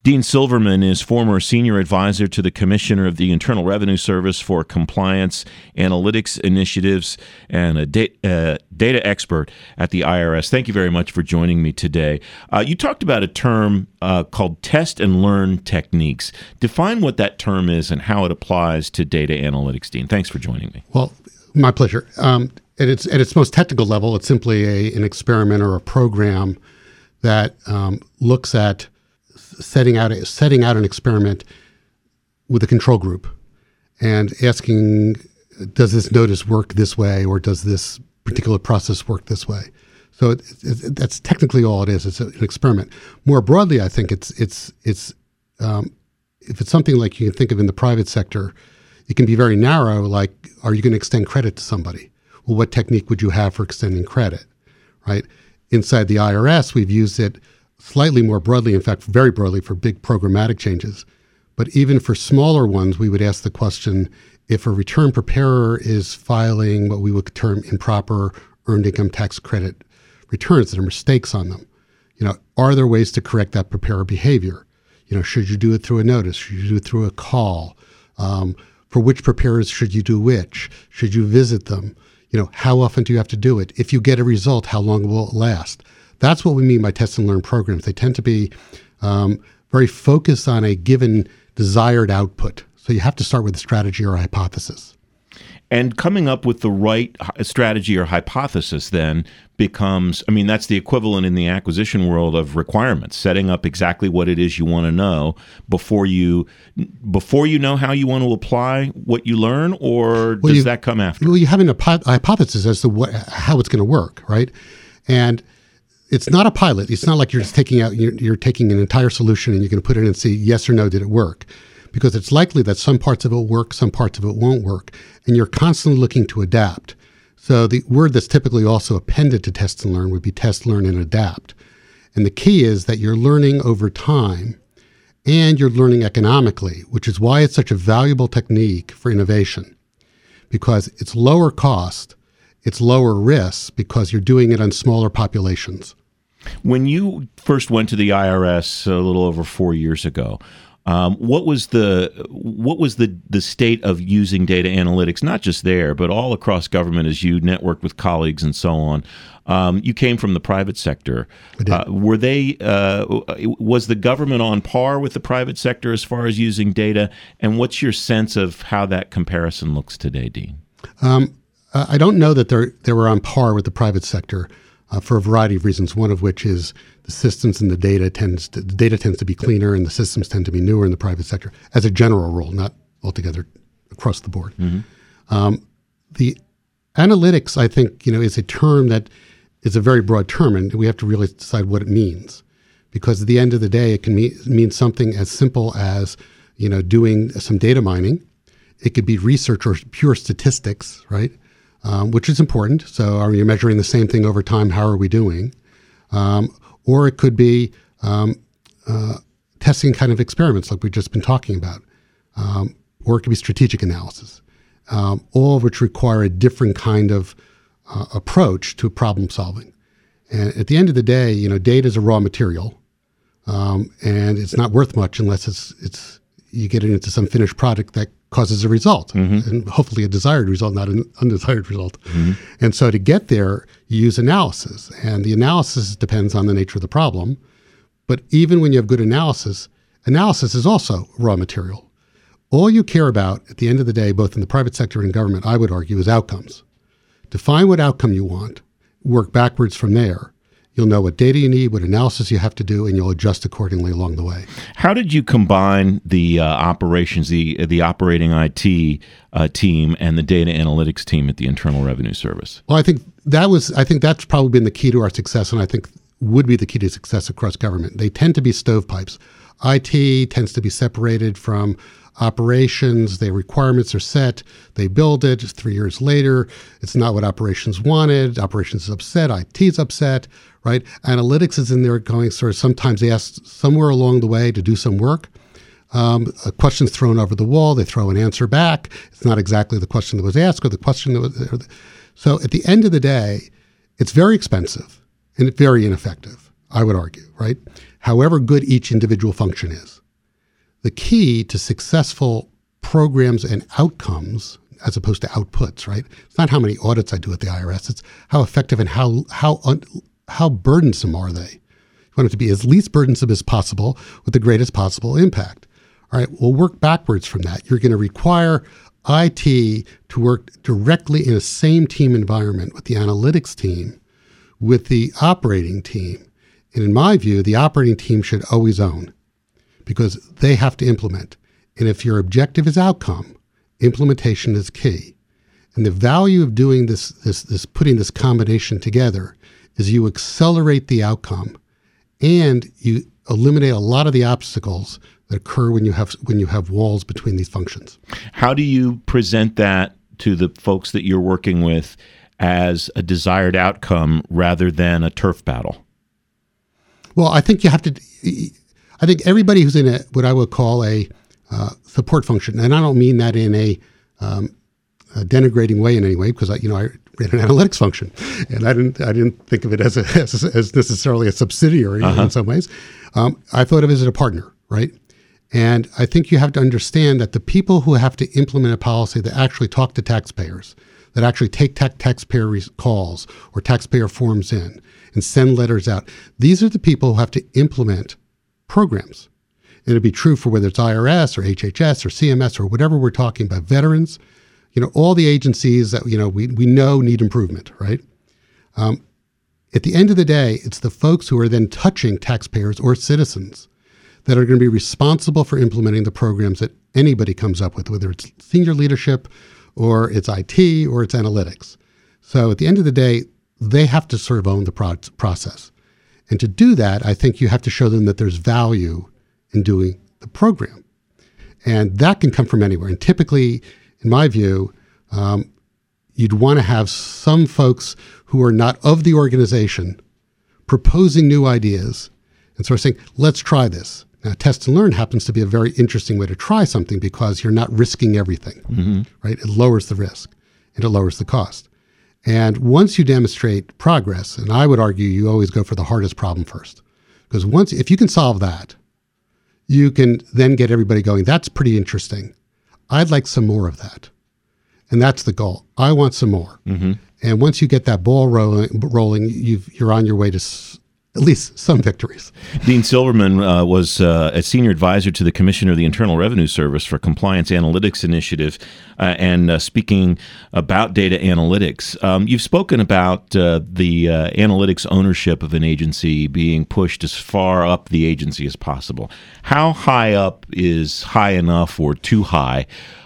Dean Silverman is former senior advisor to the Commissioner of the Internal Revenue Service for compliance analytics initiatives and a data expert at the IRS. Thank you very much for joining me today. You talked about a term called test and learn techniques. Define what that term is and how it applies to data analytics, Dean. Thanks for joining me. Well, my pleasure. At its most technical level, it's simply an experiment or a program that looks at setting out an experiment with a control group and asking, does this notice work this way, or does this particular process work this way? So that's technically all it is. It's an experiment. More broadly, I think it's if it's something like you can think of in the private sector, it can be very narrow. Like, are you going to extend credit to somebody? Well, what technique would you have for extending credit, right? Inside the IRS, we've used it slightly more broadly, in fact, very broadly for big programmatic changes. But even for smaller ones, we would ask the question, if a return preparer is filing what we would term improper earned income tax credit returns, there are mistakes on them, are there ways to correct that preparer behavior? Should you do it through a notice? Should you do it through a call? For which preparers should you do which? Should you visit them? How often do you have to do it? If you get a result, how long will it last? That's what we mean by test and learn programs. They tend to be very focused on a given desired output. So you have to start with a strategy or a hypothesis. And coming up with the right strategy or hypothesis then becomes, that's the equivalent in the acquisition world of requirements, setting up exactly what it is you want to know before you know how you want to apply what you learn, or does that come after? Well, you have a hypothesis as to how it's going to work, right? And it's not a pilot. It's not like you're just taking an entire solution and you're going to put it in and see yes or no, did it work? Because it's likely that some parts of it will work, some parts of it won't work, and you're constantly looking to adapt. So the word that's typically also appended to test and learn would be test, learn, and adapt. And the key is that you're learning over time and you're learning economically, which is why it's such a valuable technique for innovation, because it's lower cost, it's lower risk because you're doing it on smaller populations. When you first went to the IRS a little over 4 years ago, what was the state of using data analytics, not just there, but all across government as you networked with colleagues and so on? You came from the private sector. Was the government on par with the private sector as far as using data? And what's your sense of how that comparison looks today, Dean? I don't know that they were on par with the private sector for a variety of reasons. One of which is the systems and the data tends to be cleaner, and the systems tend to be newer in the private sector as a general rule, not altogether across the board. Mm-hmm. The analytics, I think, is a term that is a very broad term, and we have to really decide what it means, because at the end of the day, it can mean something as simple as doing some data mining. It could be research or pure statistics, right? Which is important. So are you measuring the same thing over time? How are we doing? Or it could be testing kind of experiments like we've just been talking about. Or it could be strategic analysis, all of which require a different kind of approach to problem solving. And at the end of the day, data is a raw material, and it's not worth much unless you get it into some finished product that causes a result, mm-hmm. and hopefully a desired result, not an undesired result. Mm-hmm. And so to get there, you use analysis. And the analysis depends on the nature of the problem. But even when you have good analysis is also raw material. All you care about at the end of the day, both in the private sector and government, I would argue, is outcomes. Define what outcome you want, work backwards from there. You'll know what data you need, what analysis you have to do, and you'll adjust accordingly along the way. How did you combine the operations, the operating IT team and the data analytics team at the Internal Revenue Service? Well, I think that's probably been the key to our success, and I think would be the key to success across government. They tend to be stovepipes. IT tends to be separated from operations. Their requirements are set. They build it. 3 years later, it's not what operations wanted. Operations is upset. IT is upset, right? Analytics is in there going sort of sometimes asked somewhere along the way to do some work. A question's thrown over the wall. They throw an answer back. It's not exactly the question that was asked or the question that was. So at the end of the day, it's very expensive and it's very ineffective, I would argue, right? however good each individual function is. The key to successful programs and outcomes, as opposed to outputs, right? It's not how many audits I do at the IRS. It's how effective and how burdensome are they. You want it to be as least burdensome as possible with the greatest possible impact. All right, we'll work backwards from that. You're going to require IT to work directly in a same team environment with the analytics team, with the operating team. And in my view, the operating team should always own, because they have to implement. And if your objective is outcome, implementation is key. And the value of doing this putting this combination together is you accelerate the outcome and you eliminate a lot of the obstacles that occur when you have walls between these functions. How do you present that to the folks that you're working with as a desired outcome rather than a turf battle? Well, I think you have to. I think everybody who's in what I would call a support function, and I don't mean that in a denigrating way in any way, because I ran an analytics function, and I didn't think of it as necessarily a subsidiary in some ways. I thought of it as a partner, right? And I think you have to understand that the people who have to implement a policy that actually talk to taxpayers, that actually take taxpayer calls or taxpayer forms in and send letters out, these are the people who have to implement programs. And it'd be true for whether it's IRS or HHS or CMS or whatever we're talking about, veterans, all the agencies that, we know need improvement, right? At the end of the day, it's the folks who are then touching taxpayers or citizens that are going to be responsible for implementing the programs that anybody comes up with, whether it's senior leadership or it's IT or it's analytics. So at the end of the day, they have to sort of own the process. And to do that, I think you have to show them that there's value in doing the program. And that can come from anywhere. And typically, in my view, you'd want to have some folks who are not of the organization proposing new ideas and sort of saying, let's try this. Now, test and learn happens to be a very interesting way to try something because you're not risking everything, right? It lowers the risk and it lowers the cost. And once you demonstrate progress, and I would argue you always go for the hardest problem first, because if you can solve that, you can then get everybody going, that's pretty interesting. I'd like some more of that. And that's the goal. I want some more. And once you get that ball rolling, you're on your way to at least some victories. Dean Silverman was a senior advisor to the Commissioner of the Internal Revenue Service for Compliance Analytics Initiative and speaking about data analytics. You've spoken about the analytics ownership of an agency being pushed as far up the agency as possible. How high up is high enough or too high?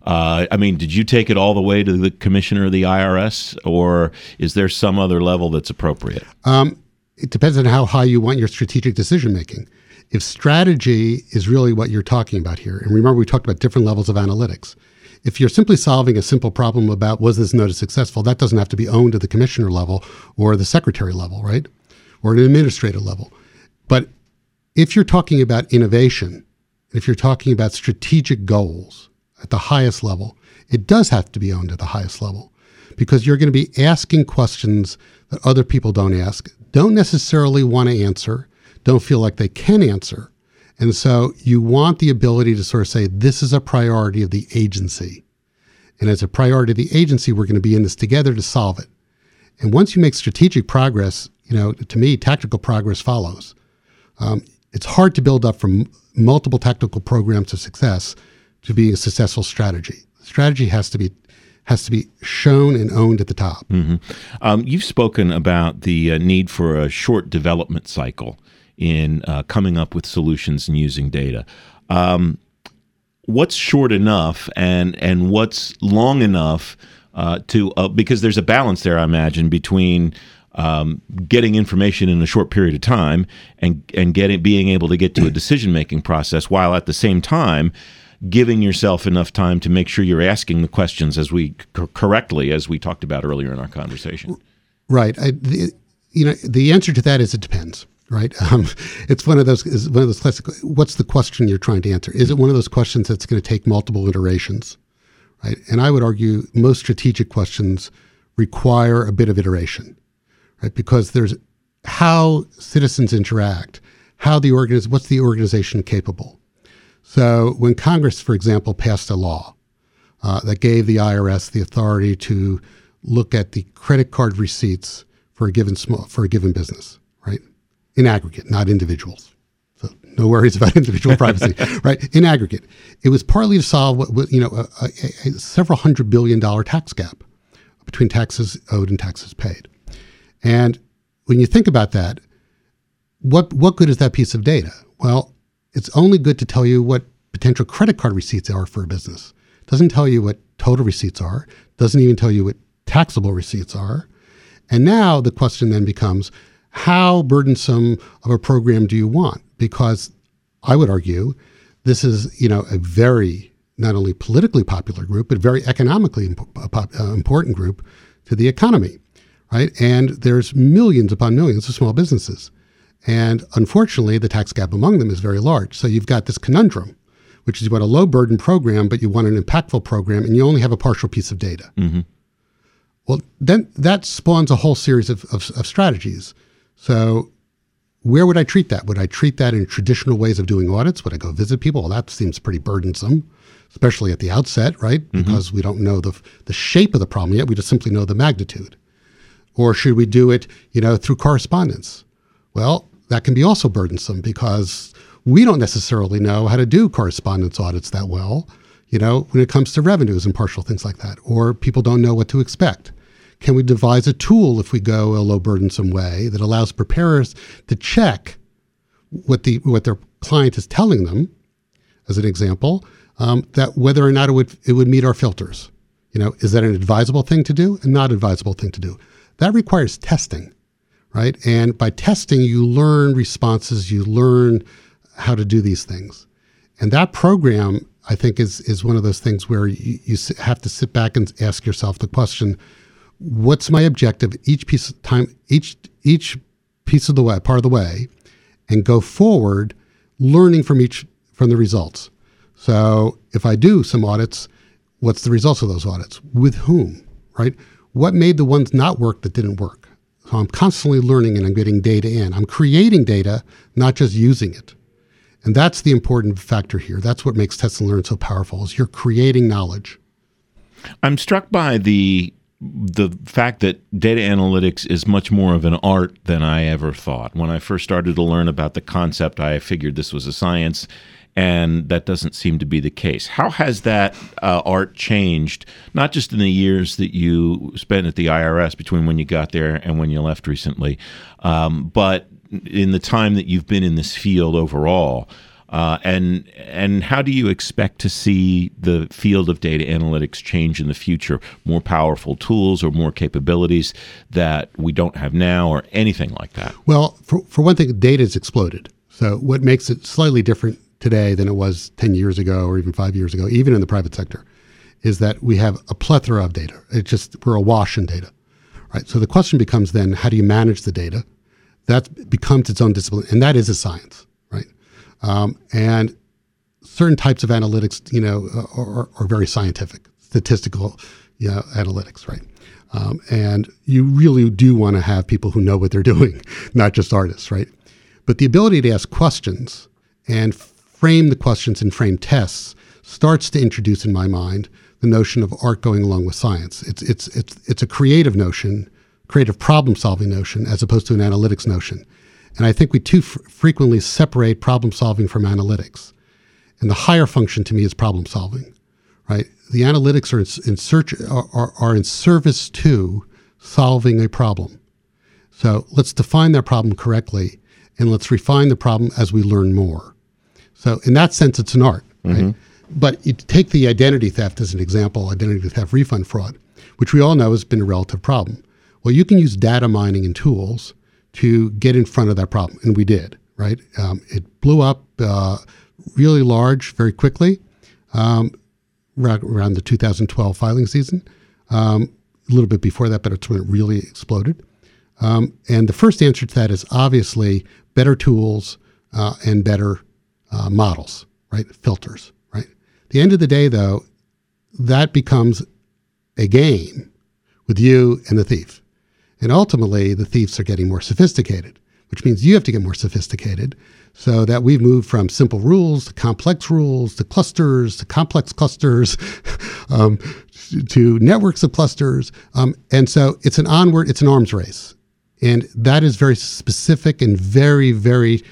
Did you take it all the way to the Commissioner of the IRS, or is there some other level that's appropriate? It depends on how high you want your strategic decision making. If strategy is really what you're talking about here, and remember we talked about different levels of analytics. If you're simply solving a simple problem about was this notice successful, that doesn't have to be owned at the commissioner level or the secretary level, right? Or an administrative level. But if you're talking about innovation, if you're talking about strategic goals at the highest level, it does have to be owned at the highest level, because you're going to be asking questions that other people don't ask, don't necessarily want to answer, don't feel like they can answer. And so you want the ability to sort of say, this is a priority of the agency. And as a priority of the agency, we're going to be in this together to solve it. And once you make strategic progress, to me, tactical progress follows. It's hard to build up from multiple tactical programs of success to be a successful strategy. Strategy has to be shown and owned at the top. You've spoken about the need for a short development cycle in coming up with solutions and using data. What's short enough and what's long enough because there's a balance there, I imagine, between getting information in a short period of time and being able to get to a decision-making process, while at the same time giving yourself enough time to make sure you're asking the questions correctly, as we talked about earlier in our conversation. Right. The answer to that is it depends. Right. It's one of those classic. What's the question you're trying to answer? Is it one of those questions that's going to take multiple iterations? Right. And I would argue most strategic questions require a bit of iteration. Right. Because there's how citizens interact, what's the organization capable? So when Congress, for example, passed a law that gave the IRS the authority to look at the credit card receipts for a given business, right? In aggregate, not individuals. So no worries about individual privacy, right? In aggregate, it was partly to solve a several $100 billion tax gap between taxes owed and taxes paid. And when you think about that, what good is that piece of data? Well, it's only good to tell you what potential credit card receipts are for a business. It doesn't tell you what total receipts are. It doesn't even tell you what taxable receipts are. And now the question then becomes, how burdensome of a program do you want? Because I would argue this is, a very not only politically popular group, but very economically important group to the economy, right? And there's millions upon millions of small businesses. And unfortunately, the tax gap among them is very large. So you've got this conundrum, which is you want a low burden program, but you want an impactful program, and you only have a partial piece of data. Mm-hmm. Well, then that spawns a whole series of strategies. So where would I treat that? Would I treat that in traditional ways of doing audits? Would I go visit people? Well, that seems pretty burdensome, especially at the outset, right? Mm-hmm. Because we don't know the shape of the problem yet. We just simply know the magnitude. Or should we do it, through correspondence? Well, that can be also burdensome because we don't necessarily know how to do correspondence audits that well, when it comes to revenues and partial things like that, or people don't know what to expect. Can we devise a tool if we go a low burdensome way that allows preparers to check what their client is telling them, as an example, that whether or not it would meet our filters? Is that an advisable thing to do and not advisable thing to do? That requires testing, right? And by testing, you learn responses, you learn how to do these things. And that program, I think, is one of those things where you have to sit back and ask yourself the question, what's my objective each piece of time, each piece of the way, part of the way, and go forward learning from the results. So if I do some audits, what's the results of those audits? With whom, right? What made the ones not work that didn't work? So I'm constantly learning and I'm getting data in. I'm creating data, not just using it. And that's the important factor here. That's what makes Test and Learn so powerful, is you're creating knowledge. I'm struck by the fact that data analytics is much more of an art than I ever thought. When I first started to learn about the concept, I figured this was a science, and that doesn't seem to be the case. How has that art changed, not just in the years that you spent at the IRS between when you got there and when you left recently, but in the time that you've been in this field overall? And how do you expect to see the field of data analytics change in the future? More powerful tools or more capabilities that we don't have now, or anything like that? Well, for one thing, data has exploded. So what makes it slightly different today than it was 10 years ago or even 5 years ago, even in the private sector, is that we have a plethora of data. We're awash in data, right? So the question becomes then, how do you manage the data? That becomes its own discipline, and that is a science, right? And certain types of analytics, are very scientific, statistical, analytics, right? And you really do want to have people who know what they're doing, not just artists, right? But the ability to ask questions and frame the questions and frame tests starts to introduce, in my mind, the notion of art going along with science. It's a creative notion, creative problem-solving notion, as opposed to an analytics notion. And I think we too frequently separate problem-solving from analytics. And the higher function to me is problem-solving, right? The analytics are in service to solving a problem. So let's define that problem correctly, and let's refine the problem as we learn more. So in that sense, it's an art, right? Mm-hmm. But you take the identity theft as an example, identity theft refund fraud, which we all know has been a relative problem. Well, you can use data mining and tools to get in front of that problem, and we did, right? It blew up really large very quickly around the 2012 filing season. A little bit before that, but it's when it really exploded. And the first answer to that is obviously better tools and better models, right? Filters, right? At the end of the day, though, that becomes a game with you and the thief. And ultimately, the thieves are getting more sophisticated. which means you have to get more sophisticated, so that we've moved from simple rules to complex rules to clusters to complex clusters to networks of clusters. And so it's an arms race. And that is very specific and very, very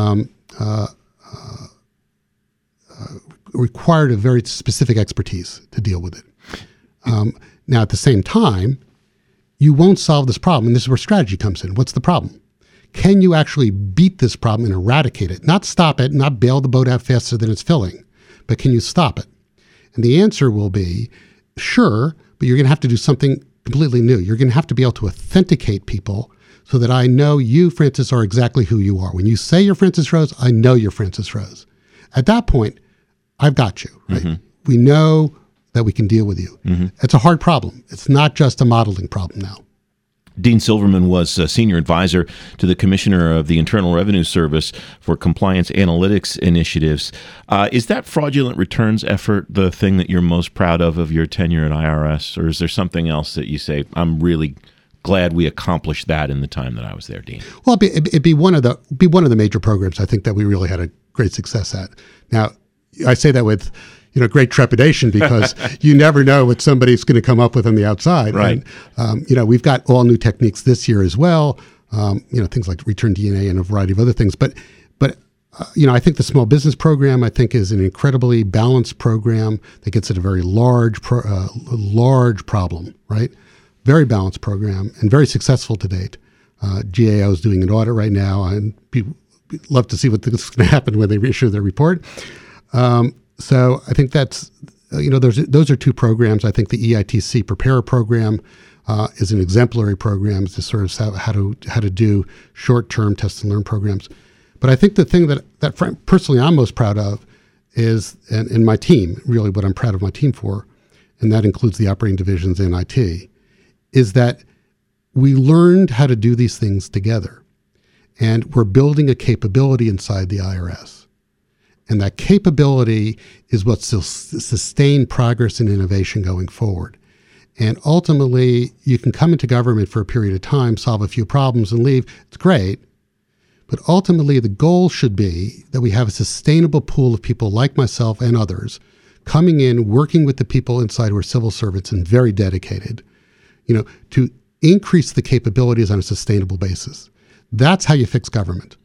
required a very specific expertise to deal with it. Now, at the same time, you won't solve this problem. And this is where strategy comes in. What's the problem? Can you actually beat this problem and eradicate it? Not stop it, not bail the boat out faster than it's filling, but can you stop it? And the answer will be, sure, but you're going to have to do something completely new. You're going to have to be able to authenticate people so that I know you, Francis, are exactly who you are. When you say you're Francis Rose, I know you're Francis Rose. At that point, I've got you, right? Mm-hmm. We know that we can deal with you. Mm-hmm. It's a hard problem. It's not just a modeling problem now. Dean Silverman was a senior advisor to the Commissioner of the Internal Revenue Service for compliance analytics initiatives. Is that fraudulent returns effort the thing that you're most proud of your tenure at IRS, or is there something else that you say, I'm really glad we accomplished that in the time that I was there, Dean? Well, it'd be one of the major programs I think that we really had a great success at. Now, I say that with great trepidation because you never know what somebody's going to come up with on the outside. Right. And, we've got all new techniques this year as well. Things like return DNA and a variety of other things. But I think the small business program, I think, is an incredibly balanced program that gets at a very large problem, right? Very balanced program and very successful to date. GAO is doing an audit right now, and people love to see what's going to happen when they issue their report. So I think that's, those are two programs. I think the EITC Preparer program is an exemplary program to sort of how to do short-term test and learn programs. But I think the thing that personally I'm most proud of is, and my team, really what I'm proud of my team for, and that includes the operating divisions and IT, is that we learned how to do these things together. And we're building a capability inside the IRS. And that capability is what sustain progress and innovation going forward. And ultimately, you can come into government for a period of time, solve a few problems, and leave. It's great. But ultimately, the goal should be that we have a sustainable pool of people like myself and others coming in, working with the people inside who are civil servants and very dedicated, to increase the capabilities on a sustainable basis. That's how you fix government.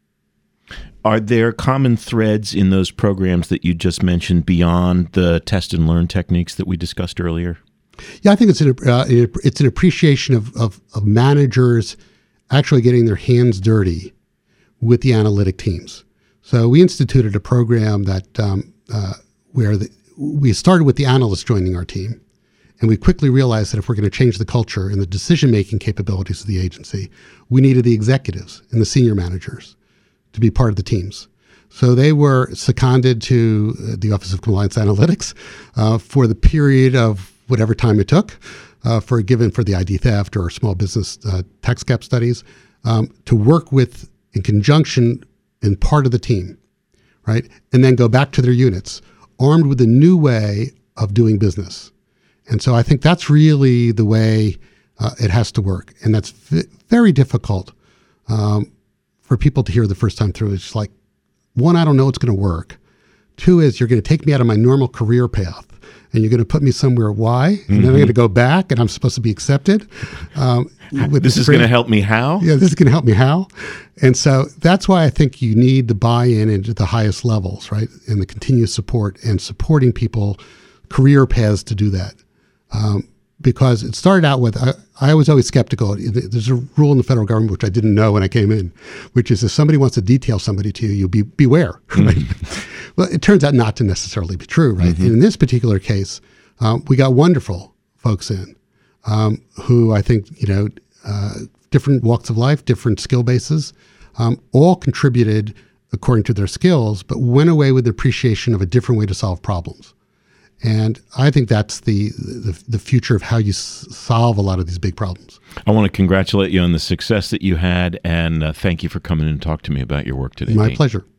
Are there common threads in those programs that you just mentioned beyond the test and learn techniques that we discussed earlier? Yeah, I think it's an appreciation of managers actually getting their hands dirty with the analytic teams. So we instituted a program that we started with the analysts joining our team, and we quickly realized that if we're going to change the culture and the decision-making capabilities of the agency, we needed the executives and the senior managers to be part of the teams. So they were seconded to the Office of Compliance Analytics for the period of whatever time it took for the ID theft or small business tax gap studies to work with in conjunction and part of the team, right? And then go back to their units armed with a new way of doing business. And so I think that's really the way it has to work. And that's very difficult for people to hear the first time through. It's like, one, I don't know it's going to work. Two is you're going to take me out of my normal career path and you're going to put me somewhere. Why? And then I'm going to go back and I'm supposed to be accepted. This is going to help me how? Yeah, this is going to help me how? And so that's why I think you need the buy-in into the highest levels, right? And the continuous support and supporting people, career paths to do that. Because it started out with, I was always skeptical. There's a rule in the federal government, which I didn't know when I came in, which is if somebody wants to detail somebody to you, beware. Right? Well, it turns out not to necessarily be true, right? And in this particular case, we got wonderful folks in who I think, different walks of life, different skill bases, all contributed according to their skills, but went away with the appreciation of a different way to solve problems. And I think that's the future of how you solve a lot of these big problems. I want to congratulate you on the success that you had, and thank you for coming in and talk to me about your work today. My Dean. pleasure.